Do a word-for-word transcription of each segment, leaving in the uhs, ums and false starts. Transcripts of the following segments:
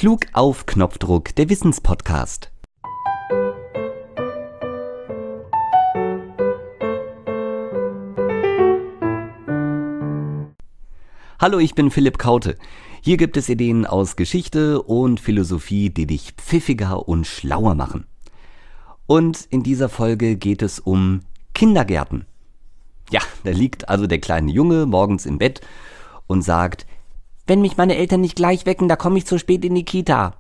Klug auf Knopfdruck, der Wissenspodcast. Hallo, ich bin Philipp Kaute. Hier gibt es Ideen aus Geschichte und Philosophie, die dich pfiffiger und schlauer machen. Und in dieser Folge geht es um Kindergärten. Ja, da liegt also der kleine Junge morgens im Bett und sagt: Wenn mich meine Eltern nicht gleich wecken, da komme ich zu spät in die Kita.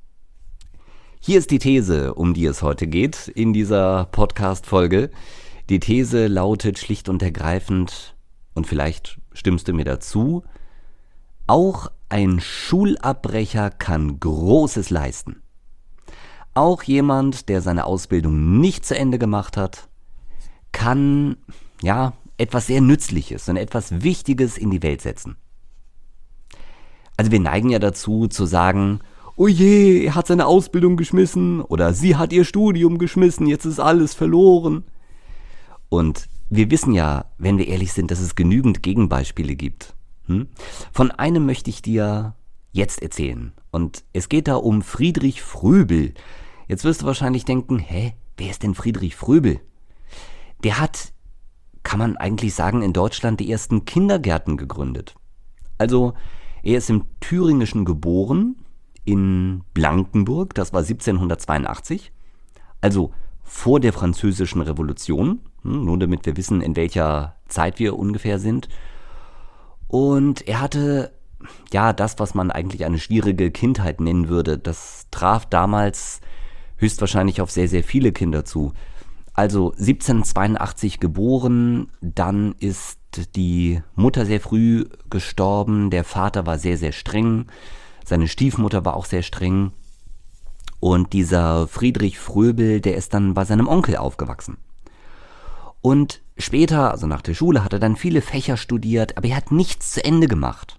Hier ist die These, um die es heute geht in dieser Podcast-Folge. Die These lautet schlicht und ergreifend, und vielleicht stimmst du mir dazu: Auch ein Schulabbrecher kann Großes leisten. Auch jemand, der seine Ausbildung nicht zu Ende gemacht hat, kann, ja, etwas sehr Nützliches und etwas Wichtiges in die Welt setzen. Also wir neigen ja dazu zu sagen: Oh je, er hat seine Ausbildung geschmissen oder sie hat ihr Studium geschmissen, jetzt ist alles verloren. Und wir wissen ja, wenn wir ehrlich sind, dass es genügend Gegenbeispiele gibt. Hm? Von einem möchte ich dir jetzt erzählen. Und es geht da um Friedrich Fröbel. Jetzt wirst du wahrscheinlich denken: Hä, wer ist denn Friedrich Fröbel? Der hat, kann man eigentlich sagen, in Deutschland die ersten Kindergärten gegründet. Also er ist im Thüringischen geboren, in Blankenburg, das war siebzehnhundertzweiundachtzig, also vor der Französischen Revolution, nur damit wir wissen, in welcher Zeit wir ungefähr sind. Und er hatte, ja, das, was man eigentlich eine schwierige Kindheit nennen würde. Das traf damals höchstwahrscheinlich auf sehr, sehr viele Kinder zu. Also siebzehnhundertzweiundachtzig geboren, dann ist die Mutter sehr früh gestorben, der Vater war sehr, sehr streng, seine Stiefmutter war auch sehr streng und dieser Friedrich Fröbel, der ist dann bei seinem Onkel aufgewachsen. Und später, also nach der Schule, hat er dann viele Fächer studiert, aber er hat nichts zu Ende gemacht.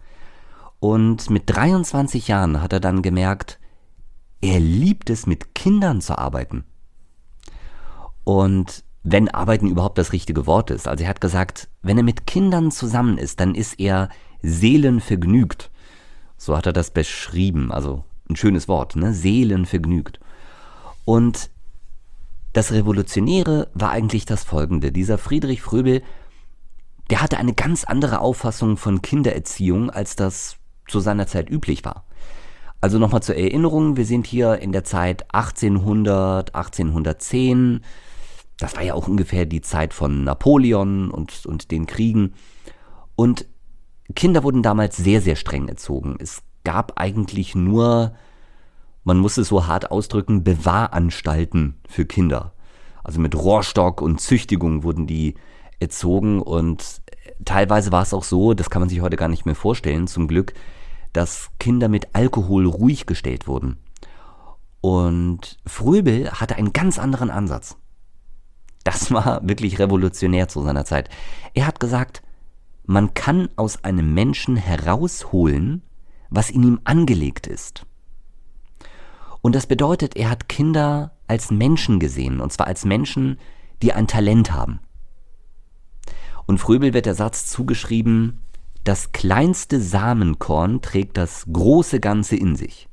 Und mit dreiundzwanzig Jahren hat er dann gemerkt, er liebt es, mit Kindern zu arbeiten. Und wenn Arbeiten überhaupt das richtige Wort ist. Also er hat gesagt, wenn er mit Kindern zusammen ist, dann ist er seelenvergnügt. So hat er das beschrieben, also ein schönes Wort, ne? Seelenvergnügt. Und das Revolutionäre war eigentlich das Folgende: Dieser Friedrich Fröbel, der hatte eine ganz andere Auffassung von Kindererziehung, als das zu seiner Zeit üblich war. Also nochmal zur Erinnerung, wir sind hier in der Zeit achtzehnhundert, achtzehnhundertzehn, das war ja auch ungefähr die Zeit von Napoleon und, und den Kriegen. Und Kinder wurden damals sehr, sehr streng erzogen. Es gab eigentlich nur, man muss es so hart ausdrücken, Bewahranstalten für Kinder. Also mit Rohrstock und Züchtigung wurden die erzogen und teilweise war es auch so, das kann man sich heute gar nicht mehr vorstellen, zum Glück, dass Kinder mit Alkohol ruhig gestellt wurden. Und Fröbel hatte einen ganz anderen Ansatz. Das war wirklich revolutionär zu seiner Zeit. Er hat gesagt, man kann aus einem Menschen herausholen, was in ihm angelegt ist. Und das bedeutet, er hat Kinder als Menschen gesehen, und zwar als Menschen, die ein Talent haben. Und Fröbel wird der Satz zugeschrieben: Das kleinste Samenkorn trägt das große Ganze in sich.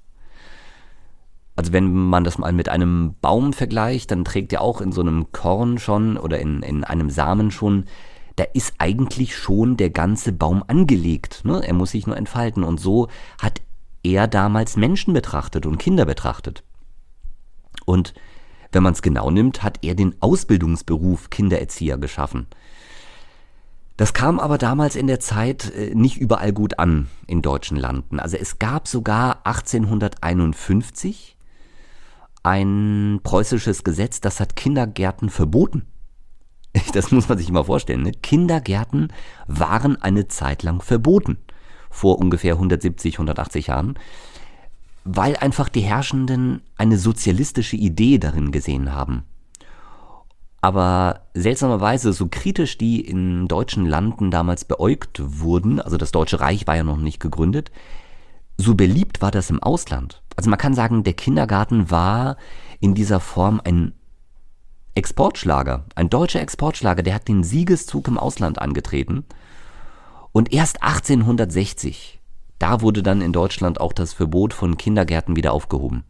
Also wenn man das mal mit einem Baum vergleicht, dann trägt er auch in so einem Korn schon oder in, in einem Samen schon, da ist eigentlich schon der ganze Baum angelegt, ne? Er muss sich nur entfalten. Und so hat er damals Menschen betrachtet und Kinder betrachtet. Und wenn man es genau nimmt, hat er den Ausbildungsberuf Kindererzieher geschaffen. Das kam aber damals in der Zeit nicht überall gut an in deutschen Landen. Also es gab sogar achtzehnhunderteinundfünfzig ein preußisches Gesetz, das hat Kindergärten verboten. Das muss man sich mal vorstellen, ne? Kindergärten waren eine Zeit lang verboten, vor ungefähr hundertsiebzig, hundertachtzig Jahren, weil einfach die Herrschenden eine sozialistische Idee darin gesehen haben. Aber seltsamerweise, so kritisch die in deutschen Landen damals beäugt wurden, also das Deutsche Reich war ja noch nicht gegründet, so beliebt war das im Ausland. Also man kann sagen, der Kindergarten war in dieser Form ein Exportschlager, ein deutscher Exportschlager, der hat den Siegeszug im Ausland angetreten. Und erst achtzehnhundertsechzig, Da wurde dann in Deutschland auch das Verbot von Kindergärten wieder aufgehoben.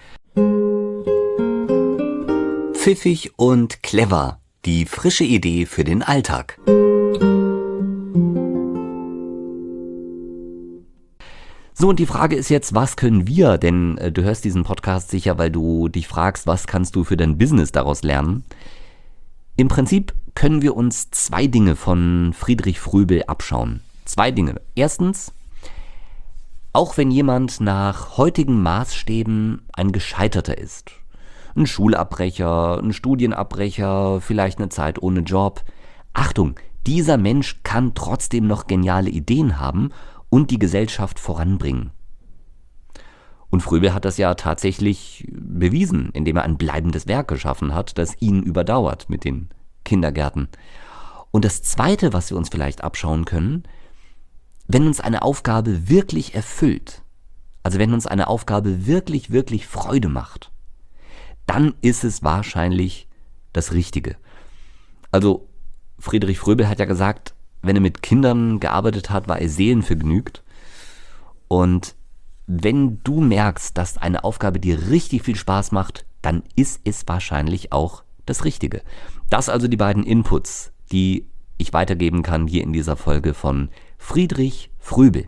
Pfiffig und clever. Die frische Idee für den Alltag. So, und die Frage ist jetzt, was können wir, denn äh, du hörst diesen Podcast sicher, weil du dich fragst, was kannst du für dein Business daraus lernen? Im Prinzip können wir uns zwei Dinge von Friedrich Fröbel abschauen. Zwei Dinge. Erstens, auch wenn jemand nach heutigen Maßstäben ein Gescheiterter ist, ein Schulabbrecher, ein Studienabbrecher, vielleicht eine Zeit ohne Job, Achtung, dieser Mensch kann trotzdem noch geniale Ideen haben und die Gesellschaft voranbringen. Und Fröbel hat das ja tatsächlich bewiesen, indem er ein bleibendes Werk geschaffen hat, das ihn überdauert mit den Kindergärten. Und das Zweite, was wir uns vielleicht abschauen können, wenn uns eine Aufgabe wirklich erfüllt, also wenn uns eine Aufgabe wirklich, wirklich Freude macht, dann ist es wahrscheinlich das Richtige. Also Friedrich Fröbel hat ja gesagt, wenn er mit Kindern gearbeitet hat, war er seelenvergnügt. Und wenn du merkst, dass eine Aufgabe dir richtig viel Spaß macht, dann ist es wahrscheinlich auch das Richtige. Das also die beiden Inputs, die ich weitergeben kann hier in dieser Folge von Friedrich Fröbel.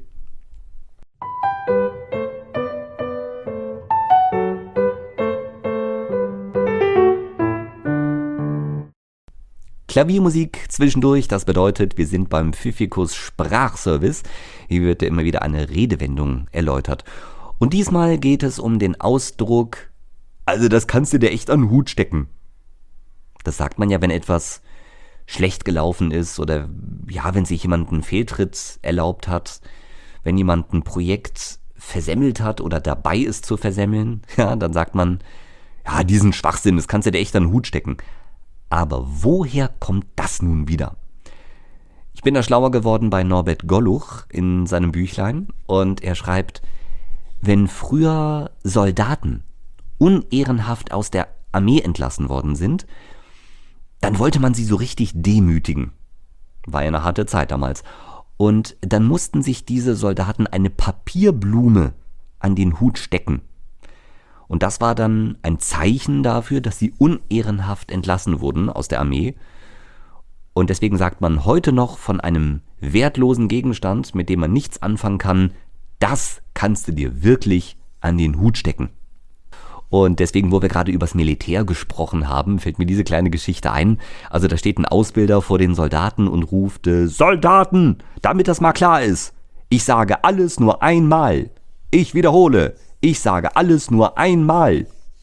Klaviermusik zwischendurch, das bedeutet, wir sind beim Pfiffikus Sprachservice. Hier wird ja immer wieder eine Redewendung erläutert. Und diesmal geht es um den Ausdruck, also das kannst du dir echt an den Hut stecken. Das sagt man ja, wenn etwas schlecht gelaufen ist oder ja, wenn sich jemand einen Fehltritt erlaubt hat, wenn jemand ein Projekt versemmelt hat oder dabei ist zu versemmeln, ja, dann sagt man, ja, diesen Schwachsinn, das kannst du dir echt an den Hut stecken. Aber woher kommt das nun wieder? Ich bin da schlauer geworden bei Norbert Golluch in seinem Büchlein und er schreibt, wenn früher Soldaten unehrenhaft aus der Armee entlassen worden sind, dann wollte man sie so richtig demütigen. War ja eine harte Zeit damals. Und dann mussten sich diese Soldaten eine Papierblume an den Hut stecken. Und das war dann ein Zeichen dafür, dass sie unehrenhaft entlassen wurden aus der Armee. Und deswegen sagt man heute noch von einem wertlosen Gegenstand, mit dem man nichts anfangen kann, das kannst du dir wirklich an den Hut stecken. Und deswegen, wo wir gerade übers Militär gesprochen haben, fällt mir diese kleine Geschichte ein. Also da steht ein Ausbilder vor den Soldaten und ruft, Soldaten, damit das mal klar ist, ich sage alles nur einmal. Ich wiederhole, ich sage alles nur einmal.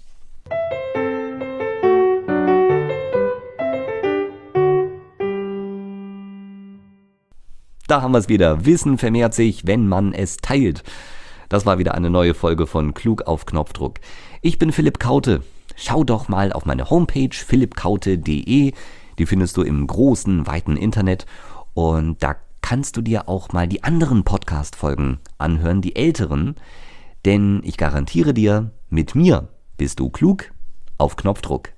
Da haben wir es wieder. Wissen vermehrt sich, wenn man es teilt. Das war wieder eine neue Folge von Klug auf Knopfdruck. Ich bin Philipp Kaute. Schau doch mal auf meine Homepage philipp kaute punkt de. Die findest du im großen, weiten Internet. Und da kannst du dir auch mal die anderen Podcast-Folgen anhören, die älteren. Denn ich garantiere dir, mit mir bist du klug auf Knopfdruck.